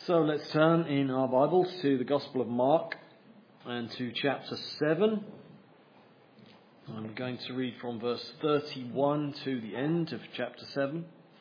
So let's turn in our Bibles to the Gospel of Mark and to chapter 7. I'm going to read from verse 31 to the end of chapter 7.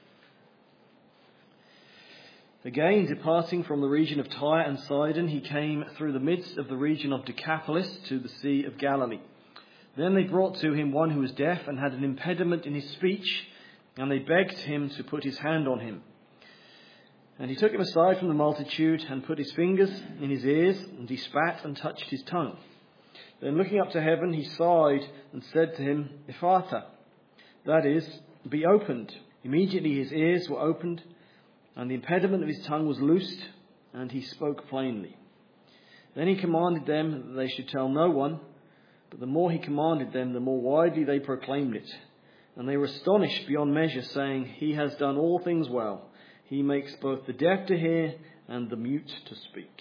Again, departing from the region of Tyre and Sidon, he came through the midst of the region of Decapolis to the Sea of Galilee. Then they brought to him one who was deaf and had an impediment in his speech, and they begged him to put his hand on him. And he took him aside from the multitude and put his fingers in his ears, and he spat and touched his tongue. Then looking up to heaven, he sighed and said to him, Ephphatha, that is, be opened. Immediately his ears were opened, and the impediment of his tongue was loosed, and he spoke plainly. Then he commanded them that they should tell no one, but the more he commanded them, the more widely they proclaimed it. And they were astonished beyond measure, saying, He has done all things well. He makes both the deaf to hear and the mute to speak.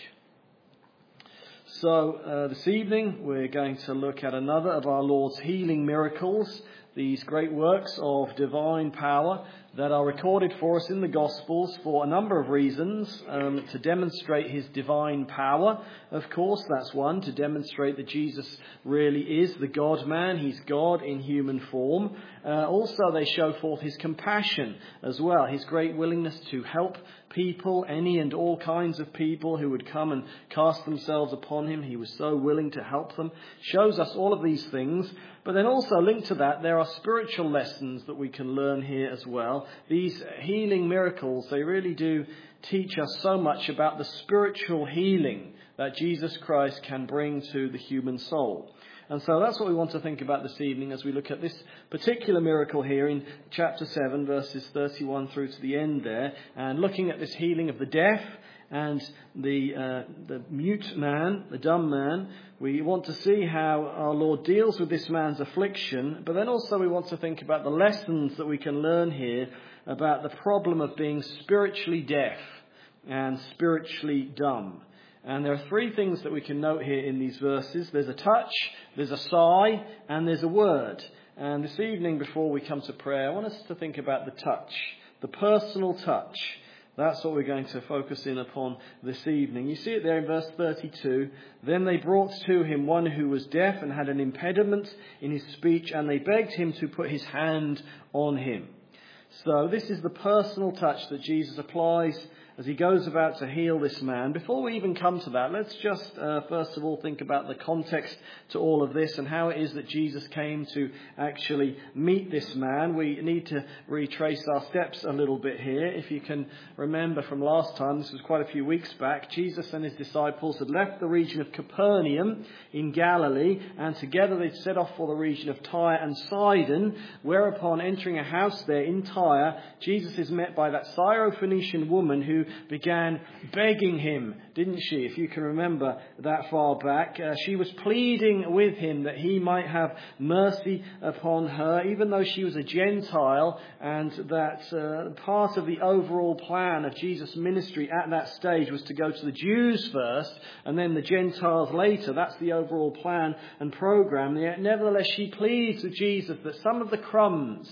So this evening we're going to look at another of our Lord's healing miracles, these great works of divine power that are recorded for us in the Gospels for a number of reasons. To demonstrate his divine power, of course, that's one. To demonstrate that Jesus really is the God-man. He's God in human form. Also, they show forth his compassion as well, his great willingness to help people, any and all kinds of people who would come and cast themselves upon him. He was so willing to help them. Shows us all of these things. But then also linked to that, there are spiritual lessons that we can learn here as well. These healing miracles, they really do teach us so much about the spiritual healing that Jesus Christ can bring to the human soul. And so that's what we want to think about this evening as we look at this particular miracle here in chapter 7, verses 31 through to the end there, and looking at this healing of the deaf and the mute man, the dumb man. We want to see how our Lord deals with this man's affliction, but then also we want to think about the lessons that we can learn here about the problem of being spiritually deaf and spiritually dumb. And there are three things that we can note here in these verses. There's a touch, there's a sigh, and there's a word. And this evening, before we come to prayer, I want us to think about the touch, the personal touch. That's what we're going to focus in upon this evening. You see it there in verse 32. Then they brought to him one who was deaf and had an impediment in his speech, and they begged him to put his hand on him. So this is the personal touch that Jesus applies as he goes about to heal this man. Before we even come to that, let's just first of all think about the context to all of this and how it is that Jesus came to actually meet this man. We need to retrace our steps a little bit here. If you can remember from last time, this was quite a few weeks back, Jesus and his disciples had left the region of Capernaum in Galilee, and together they'd set off for the region of Tyre and Sidon, whereupon entering a house there in Tyre, Jesus is met by that Syrophoenician woman who began begging him, didn't she? If you can remember that far back, she was pleading with him that he might have mercy upon her, even though she was a Gentile, and that part of the overall plan of Jesus' ministry at that stage was to go to the Jews first and then the Gentiles later. That's the overall plan and program. Yet nevertheless, she pleads with Jesus that some of the crumbs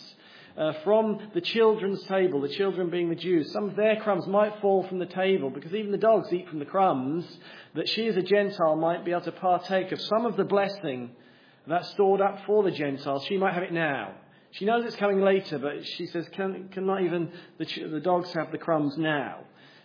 from the children's table, the children being the Jews, some of their crumbs might fall from the table, because even the dogs eat from the crumbs, that she as a Gentile might be able to partake of some of the blessing that's stored up for the Gentiles. She might have it now. She knows it's coming later, but she says, can not even the dogs have the crumbs now?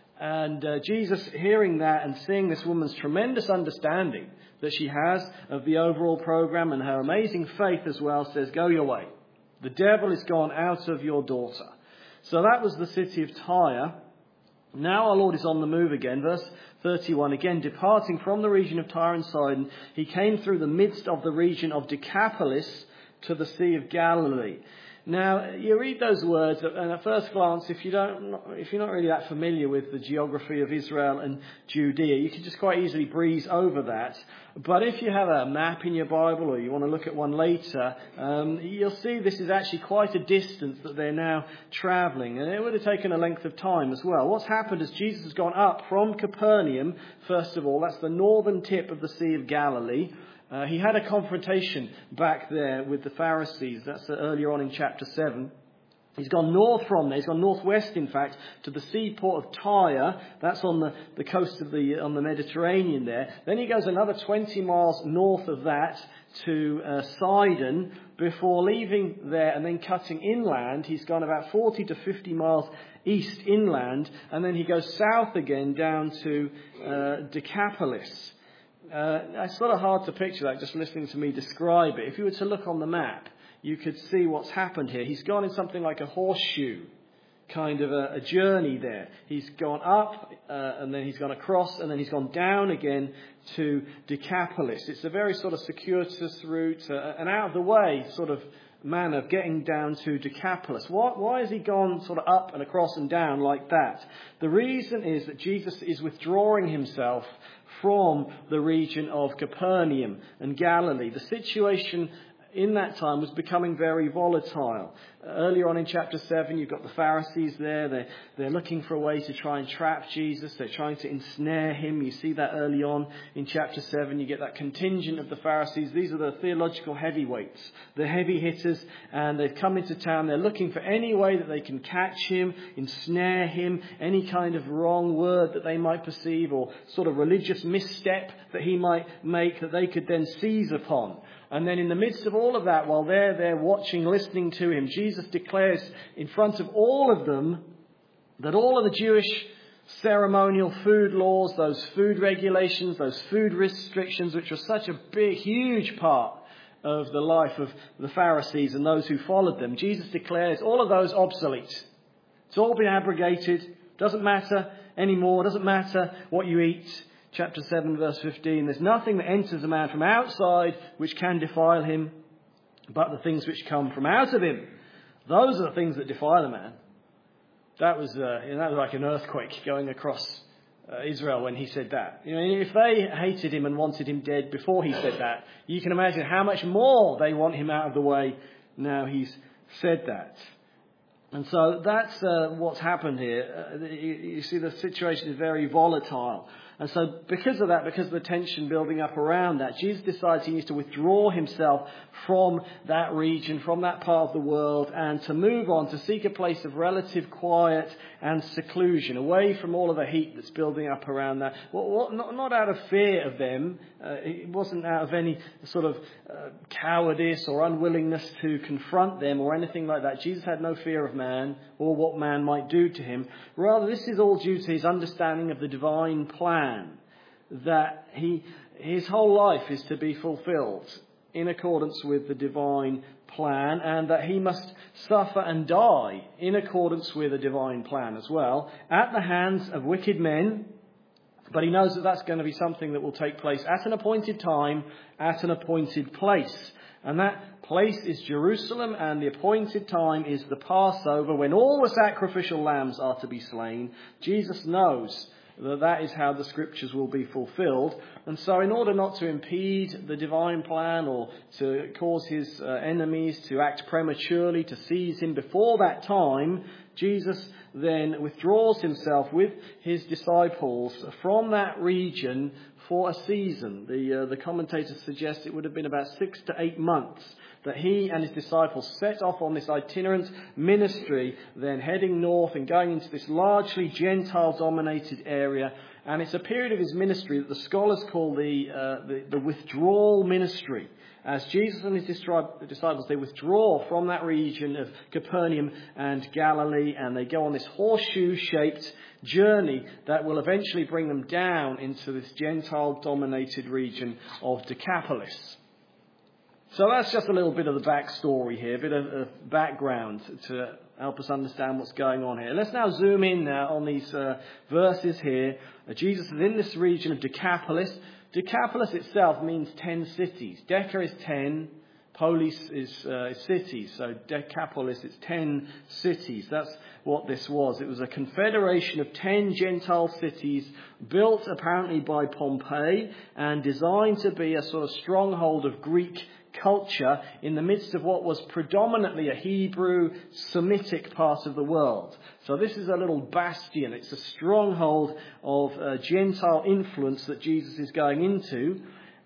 And Jesus, hearing that and seeing this woman's tremendous understanding that she has of the overall program and her amazing faith as well, says, go your way. The devil is gone out of your daughter. So that was the city of Tyre. Now our Lord is on the move again. Verse 31, again, departing from the region of Tyre and Sidon, he came through the midst of the region of Decapolis to the Sea of Galilee. Now, you read those words, and at first glance, if you're not really that familiar with the geography of Israel and Judea, you can just quite easily breeze over that. But if you have a map in your Bible, or you want to look at one later, you'll see this is actually quite a distance that they're now travelling. And it would have taken a length of time as well. What's happened is Jesus has gone up from Capernaum, first of all. That's the northern tip of the Sea of Galilee. He had a confrontation back there with the Pharisees. That's earlier on in chapter 7. He's gone north from there. He's gone northwest, in fact, to the seaport of Tyre. That's on the coast of on the Mediterranean there. Then he goes another 20 miles north of that to Sidon before leaving there and then cutting inland. He's gone about 40 to 50 miles east inland, and then he goes south again down to Decapolis. It's sort of hard to picture that just listening to me describe it. If you were to look on the map, you could see what's happened here. He's gone in something like a horseshoe kind of a journey there. He's gone up and then he's gone across and then he's gone down again to Decapolis. It's a very sort of circuitous route, an out of the way sort of manner of getting down to Decapolis. Why has he gone sort of up and across and down like that? The reason is that Jesus is withdrawing himself from the region of Capernaum and Galilee. The situation in that time was becoming very volatile. Earlier on in chapter 7, you've got the Pharisees there. They're looking for a way to try and trap Jesus. They're trying to ensnare him. You see that early on in chapter 7. You get that contingent of the Pharisees. These are the theological heavyweights, the heavy hitters, and they've come into town. They're looking for any way that they can catch him, ensnare him, any kind of wrong word that they might perceive or sort of religious misstep that he might make that they could then seize upon. And then in the midst of all of that, while they're there watching, listening to him, Jesus declares in front of all of them that all of the Jewish ceremonial food laws, those food regulations, those food restrictions, which were such a big, huge part of the life of the Pharisees and those who followed them, Jesus declares all of those obsolete. It's all been abrogated. Doesn't matter anymore. Doesn't matter what you eat. Chapter 7, verse 15, there's nothing that enters a man from outside which can defile him, but the things which come from out of him. Those are the things that defile a man. That was like an earthquake going across Israel when he said that. If they hated him and wanted him dead before he said that, you can imagine how much more they want him out of the way now he's said that. And so that's what's happened here. You see, the situation is very volatile. And so because of that, because of the tension building up around that, Jesus decides he needs to withdraw himself from that region, from that part of the world, and to move on, to seek a place of relative quiet and seclusion, away from all of the heat that's building up around that. Not out of fear of them. It wasn't out of any sort of cowardice or unwillingness to confront them or anything like that. Jesus had no fear of man or what man might do to him. Rather, this is all due to his understanding of the divine plan, that his whole life is to be fulfilled in accordance with the divine plan, and that he must suffer and die in accordance with a divine plan as well, at the hands of wicked men. But he knows that that's going to be something that will take place at an appointed time, at an appointed place. And that place is Jerusalem, and the appointed time is the Passover, when all the sacrificial lambs are to be slain. Jesus knows that is how the scriptures will be fulfilled. And so in order not to impede the divine plan or to cause his enemies to act prematurely, to seize him before that time, Jesus then withdraws himself with his disciples from that region for a season. The commentators suggest it would have been about 6 to 8 months that he and his disciples set off on this itinerant ministry, then heading north and going into this largely Gentile-dominated area. And it's a period of his ministry that the scholars call the withdrawal ministry. As Jesus and his disciples, they withdraw from that region of Capernaum and Galilee, and they go on this horseshoe-shaped journey that will eventually bring them down into this Gentile-dominated region of Decapolis. So that's just a little bit of the backstory here, a bit of background to help us understand what's going on here. Let's now zoom in now on these verses here. Jesus is in this region of Decapolis. Decapolis itself means 10 cities. Deca is 10, polis is cities. So Decapolis, it's 10 cities. That's what this was. It was a confederation of 10 Gentile cities built apparently by Pompey and designed to be a sort of stronghold of Greek culture in the midst of what was predominantly a Hebrew Semitic part of the world. So this is a little bastion. It's a stronghold of Gentile influence that Jesus is going into.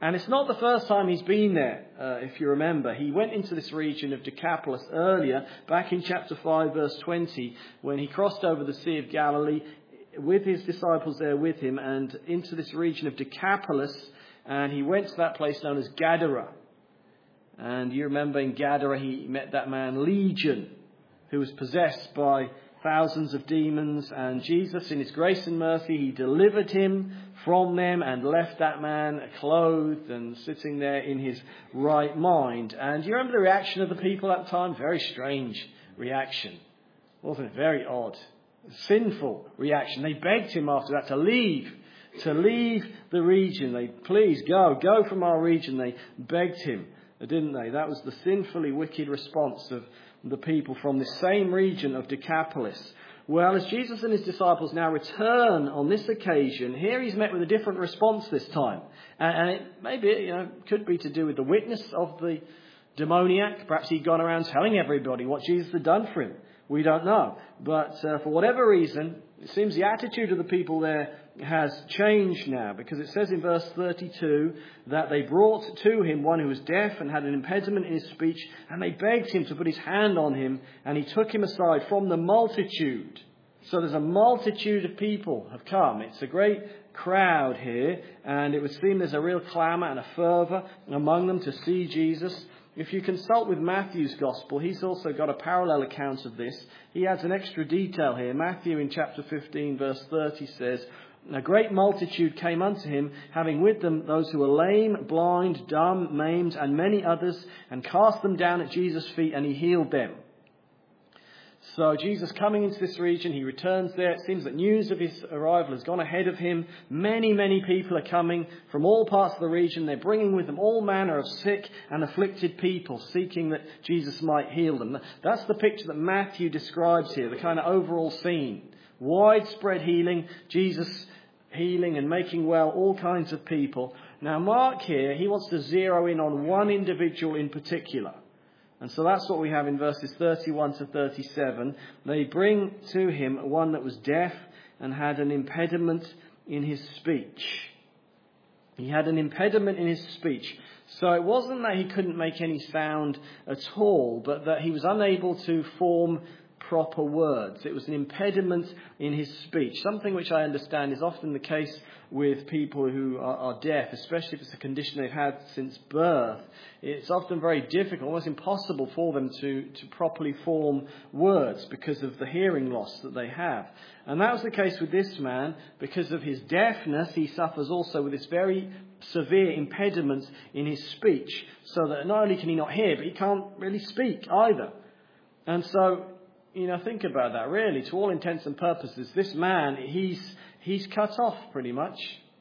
And it's not the first time he's been there, if you remember. He went into this region of Decapolis earlier, back in chapter 5, verse 20, when he crossed over the Sea of Galilee with his disciples there with him and into this region of Decapolis, and he went to that place known as Gadara. And you remember in Gadara he met that man Legion, who was possessed by thousands of demons, and Jesus, in his grace and mercy, he delivered him from them and left that man clothed and sitting there in his right mind. And you remember the reaction of the people at the time? Very strange reaction. Wasn't it? Very odd. Sinful reaction. They begged him after that to leave the region. They, please go from our region. They begged him, didn't they? That was the sinfully wicked response of the people from the same region of Decapolis. Well, as Jesus and his disciples now return on this occasion, here he's met with a different response this time. And it maybe could be to do with the witness of the demoniac. Perhaps he'd gone around telling everybody what Jesus had done for him. We don't know. But for whatever reason, it seems the attitude of the people there has changed now, because it says in verse 32 that they brought to him one who was deaf and had an impediment in his speech, and they begged him to put his hand on him, and he took him aside from the multitude. So there's a multitude of people have come. It's a great crowd here, and it would seem there's a real clamour and a fervour among them to see Jesus. If you consult with Matthew's Gospel, he's also got a parallel account of this. He adds an extra detail here. Matthew in chapter 15 verse 30 says, "A great multitude came unto him, having with them those who were lame, blind, dumb, maimed, and many others, and cast them down at Jesus' feet, and he healed them." So Jesus coming into this region, he returns there. It seems that news of his arrival has gone ahead of him. Many, many people are coming from all parts of the region. They're bringing with them all manner of sick and afflicted people, seeking that Jesus might heal them. That's the picture that Matthew describes here, the kind of overall scene. Widespread healing, Jesus healing and making well all kinds of people. Now Mark here, he wants to zero in on one individual in particular. And so that's what we have in verses 31 to 37. They bring to him one that was deaf and had an impediment in his speech. He had an impediment in his speech. So it wasn't that he couldn't make any sound at all, but that he was unable to form proper words. It was an impediment in his speech, something which I understand is often the case with people who are deaf, especially if it's a condition they've had since birth. It's often very difficult, almost impossible for them to properly form words because of the hearing loss that they have. And that was the case with this man. Because of his deafness, he suffers also with this very severe impediment in his speech, so that not only can he not hear, but he can't really speak either. And so, think about that, really. To all intents and purposes, this man, he's cut off pretty much.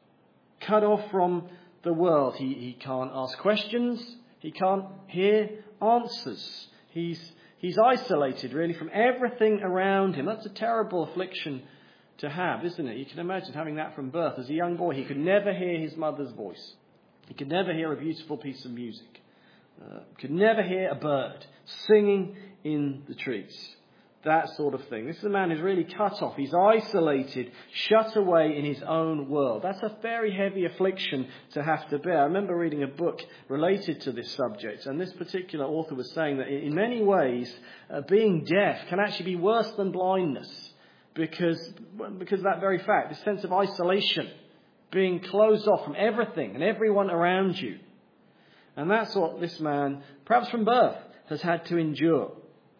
Cut off from the world. He can't ask questions. He can't hear answers. He's isolated, really, from everything around him. That's a terrible affliction to have, isn't it? You can imagine having that from birth. As a young boy, he could never hear his mother's voice. He could never hear a beautiful piece of music. Could never hear a bird singing in the trees. That sort of thing. This is a man who's really cut off. He's isolated, shut away in his own world. That's a very heavy affliction to have to bear. I remember reading a book related to this subject, and this particular author was saying that in many ways, being deaf can actually be worse than blindness, because of that very fact, this sense of isolation, being closed off from everything and everyone around you. And that's what this man, perhaps from birth, has had to endure.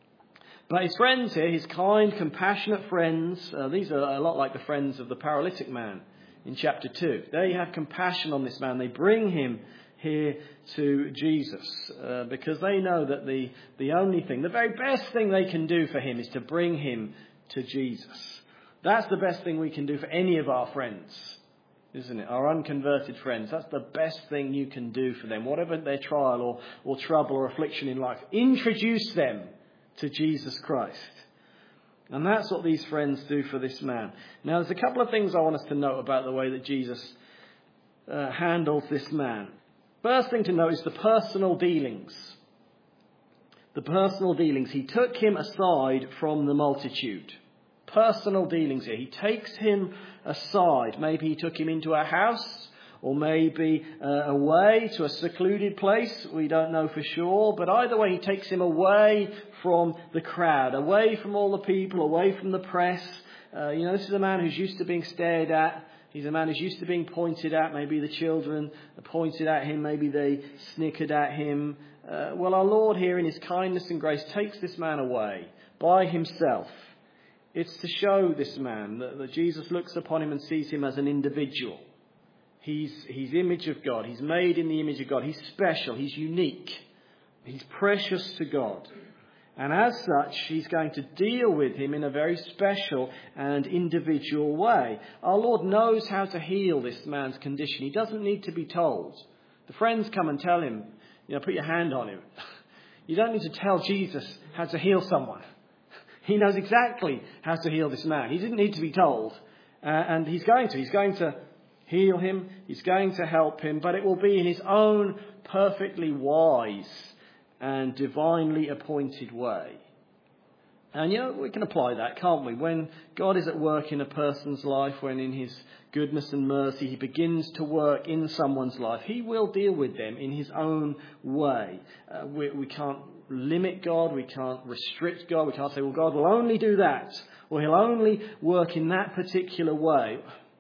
But his friends here, his kind, compassionate friends, these are a lot like the friends of the paralytic man in chapter 2. They have compassion on this man. They bring him here to Jesus because they know that the only thing, the very best thing they can do for him is to bring him to Jesus. That's the best thing we can do for any of our friends, isn't it? Our unconverted friends. That's the best thing you can do for them. Whatever their trial or trouble or affliction in life, introduce them to Jesus Christ. And that's what these friends do for this man. Now, there's a couple of things I want us to note about the way that Jesus handles this man. First thing to note is the personal dealings. The personal dealings. He took him aside from the multitude. Personal dealings here. He takes him aside. Maybe he took him into a house, or maybe away to a secluded place. We don't know for sure. But either way, he takes him away from the crowd, away from all the people, away from the press. This is a man who's used to being stared at. He's a man who's used to being pointed at. Maybe the children pointed at him. Maybe they snickered at him. Well, our Lord here in his kindness and grace takes this man away by himself. It's to show this man that Jesus looks upon him and sees him as an individual. He's image of God. He's made in the image of God. He's special. He's unique. He's precious to God. And as such, he's going to deal with him in a very special and individual way. Our Lord knows how to heal this man's condition. He doesn't need to be told. The friends come and tell him, put your hand on him. You don't need to tell Jesus how to heal someone. He knows exactly how to heal this man. He didn't need to be told. And he's going to. He's going to heal him. He's going to help him. But it will be in his own perfectly wise and divinely appointed way. And we can apply that, can't we? When God is at work in a person's life, when in his goodness and mercy he begins to work in someone's life, he will deal with them in his own way. We can't limit God, we can't restrict God, we can't say, well, God will only do that, or he'll only work in that particular way.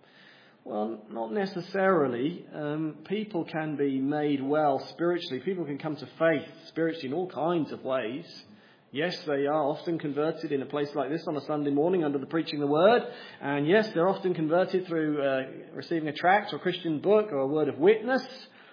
Well, not necessarily. People can be made well spiritually. People can come to faith spiritually in all kinds of ways. Yes, they are often converted in a place like this on a Sunday morning under the preaching of the Word. And yes, they're often converted through receiving a tract or a Christian book or a word of witness.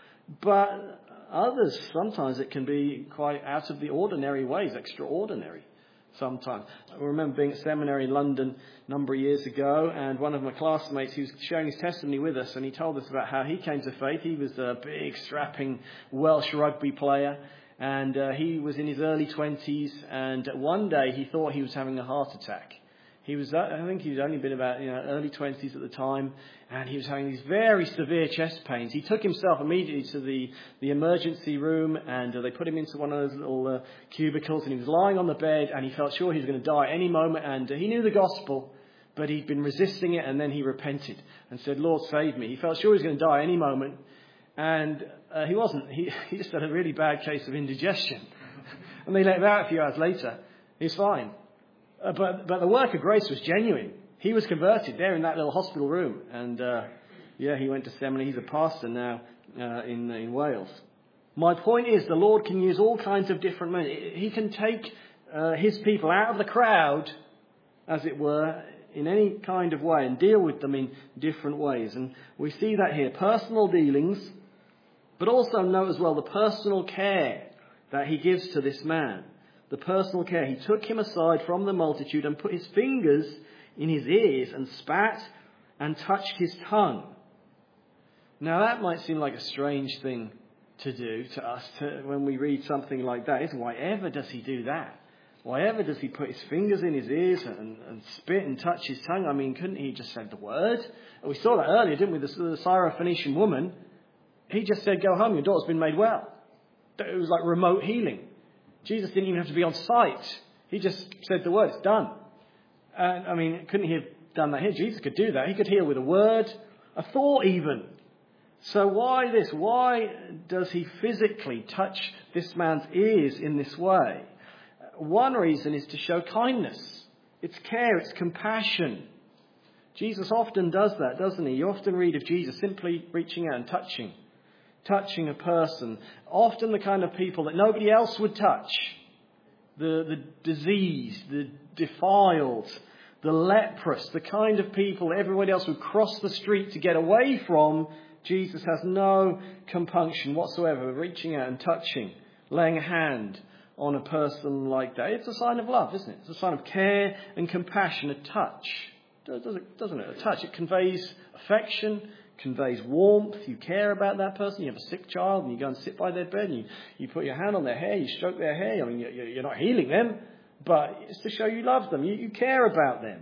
But others, sometimes it can be quite out of the ordinary ways, extraordinary. Sometimes. I remember being at seminary in London a number of years ago, and one of my classmates, he was sharing his testimony with us, and he told us about how he came to faith. He was a big, strapping Welsh rugby player, and he was in his early 20s, and one day he thought he was having a heart attack. I think he was only been about early 20s at the time, and he was having these very severe chest pains. He took himself immediately to the emergency room, and they put him into one of those little cubicles, and he was lying on the bed, and he felt sure he was going to die any moment, and he knew the gospel, but he'd been resisting it, and then he repented and said, Lord, save me. He felt sure he was going to die any moment, and he wasn't. He just had a really bad case of indigestion. And they let him out a few hours later. He's fine. But the work of grace was genuine. He was converted there in that little hospital room. And he went to seminary. He's a pastor now in Wales. My point is the Lord can use all kinds of different men. He can take his people out of the crowd, as it were, in any kind of way and deal with them in different ways. And we see that here. Personal dealings, but also note as well the personal care that he gives to this man. The personal care. He took him aside from the multitude and put his fingers in his ears and spat and touched his tongue. Now that might seem like a strange thing to do to us when we read something like that. Why ever does he do that? Why ever does he put his fingers in his ears and spit and touch his tongue? I mean, couldn't he just said the word? We saw that earlier, didn't we? The Syrophoenician woman, he just said, go home, your daughter's been made well. It was like remote healing. Jesus didn't even have to be on site. He just said the word, it's done. And couldn't he have done that here? Jesus could do that. He could heal with a word, a thought even. So why this? Why does he physically touch this man's ears in this way? One reason is to show kindness. It's care, it's compassion. Jesus often does that, doesn't he? You often read of Jesus simply reaching out and touching a person, often the kind of people that nobody else would touch. The diseased, the defiled, the leprous, the kind of people everybody else would cross the street to get away from. Jesus has no compunction whatsoever, reaching out and touching, laying a hand on a person like that. It's a sign of love, isn't it? It's a sign of care and compassion, a touch. Doesn't it? A touch, it conveys affection, conveys warmth. You care about that person. You have a sick child and you go and sit by their bed and you put your hand on their hair, you stroke their hair. I mean, you're not healing them, but it's to show you love them. You care about them.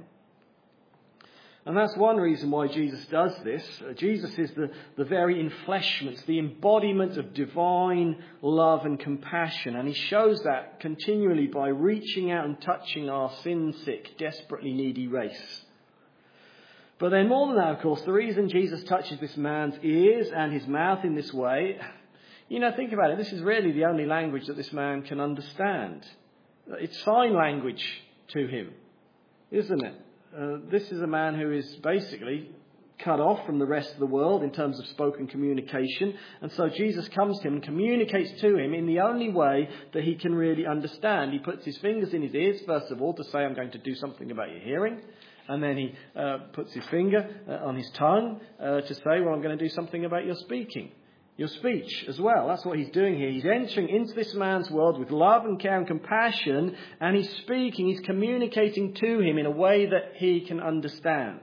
And that's one reason why Jesus does this. Jesus is the very enfleshment, the embodiment of divine love and compassion. And he shows that continually by reaching out and touching our sin-sick, desperately needy race. But then more than that, of course, the reason Jesus touches this man's ears and his mouth in this way, think about it. This is really the only language that this man can understand. It's sign language to him, isn't it? This is a man who is basically cut off from the rest of the world in terms of spoken communication. And so Jesus comes to him and communicates to him in the only way that he can really understand. He puts his fingers in his ears, first of all, to say, I'm going to do something about your hearing. And then he puts his finger on his tongue to say, well, I'm going to do something about your speaking, your speech as well. That's what he's doing here. He's entering into this man's world with love and care and compassion, and he's speaking, he's communicating to him in a way that he can understand.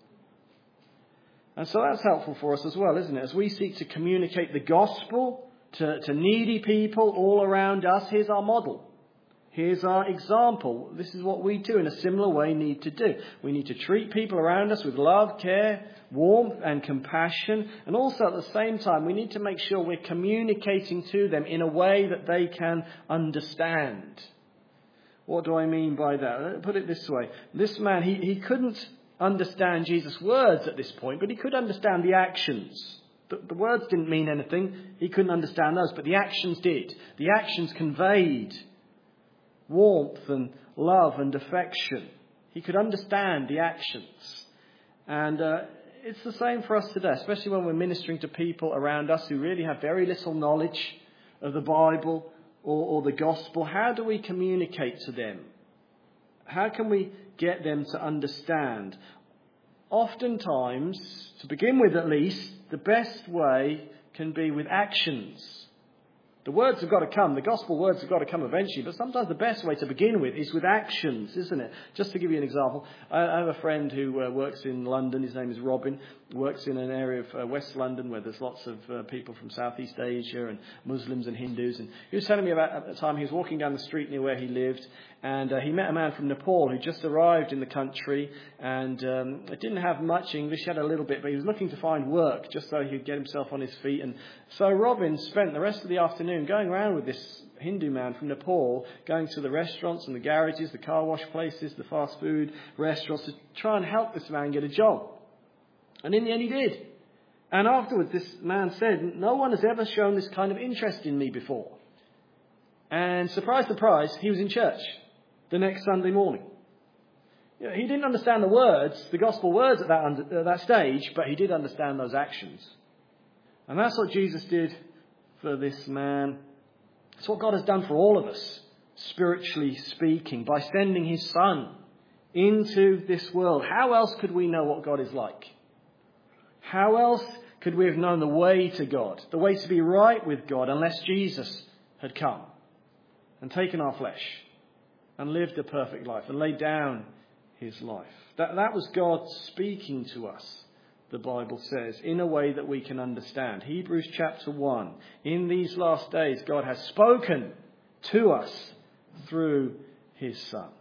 And so that's helpful for us as well, isn't it? As we seek to communicate the gospel to needy people all around us, here's our model. Here's our example. This is what we too, in a similar way, need to do. We need to treat people around us with love, care, warmth and compassion. And also at the same time, we need to make sure we're communicating to them in a way that they can understand. What do I mean by that? Let me put it this way. This man, he couldn't understand Jesus' words at this point, but he could understand the actions. The words didn't mean anything. He couldn't understand those, but the actions did. The actions conveyed warmth and love and affection. He could understand the actions. And it's the same for us today, especially when we're ministering to people around us who really have very little knowledge of the Bible or the gospel. How do we communicate to them? How can we get them to understand? Oftentimes, to begin with at least, the best way can be with actions. The words have got to come. The gospel words have got to come eventually. But sometimes the best way to begin with is with actions, isn't it? Just to give you an example, I have a friend who works in London. His name is Robin. He works in an area of West London where there's lots of people from Southeast Asia and Muslims and Hindus. And he was telling me about at the time he was walking down the street near where he lived. And he met a man from Nepal who just arrived in the country and didn't have much English. He had a little bit, but he was looking to find work just so he could get himself on his feet. And so Robin spent the rest of the afternoon going around with this Hindu man from Nepal, going to the restaurants and the garages, the car wash places, the fast food restaurants to try and help this man get a job. And in the end he did. And afterwards this man said, no one has ever shown this kind of interest in me before. And surprise, surprise, he was in church the next Sunday morning. He didn't understand the words, the gospel words at that stage, but he did understand those actions. And that's what Jesus did for this man. It's what God has done for all of us, spiritually speaking, by sending his Son into this world. How else could we know what God is like? How else could we have known the way to God, the way to be right with God, unless Jesus had come and taken our flesh and lived a perfect life and laid down his life? That was God speaking to us, the Bible says, in a way that we can understand. Hebrews chapter 1. In these last days, God has spoken to us through his Son.